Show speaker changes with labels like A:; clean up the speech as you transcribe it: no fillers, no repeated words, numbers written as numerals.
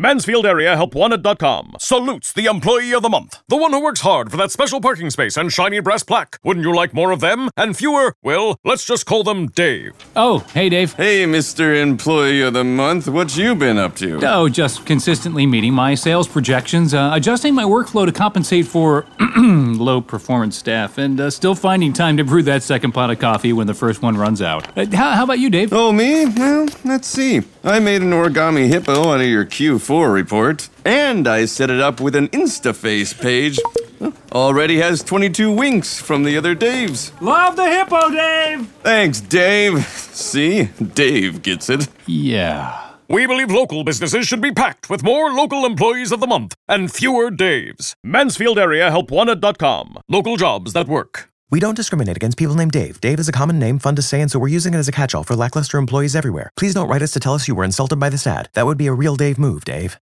A: Mansfield Area Help Wanted.com salutes the Employee of the Month. The one who works hard for that special parking space and shiny brass plaque. Wouldn't you like more of them and fewer? Well, let's just call them Dave.
B: Oh, hey, Dave.
C: Hey, Mr. Employee of the Month, what you been up to?
B: Oh, just consistently meeting my sales projections, adjusting my workflow to compensate for low-performance staff, and still finding time to brew that second pot of coffee when the first one runs out. How about you, Dave?
C: Oh, me? Well, let's see. I made an origami hippo out of your Q4 report, and I set it up with an InstaFace page. Already has 22 winks from the other Daves.
B: Love the hippo, Dave!
C: Thanks, Dave. See? Dave gets it.
B: Yeah.
A: We believe local businesses should be packed with more local employees of the month and fewer Daves. Mansfield Area Help Wanted.com. Local jobs that work.
D: We don't discriminate against people named Dave. Dave is a common name, fun to say, and so we're using it as a catch-all for lackluster employees everywhere. Please don't write us to tell us you were insulted by this ad. That would be a real Dave move, Dave.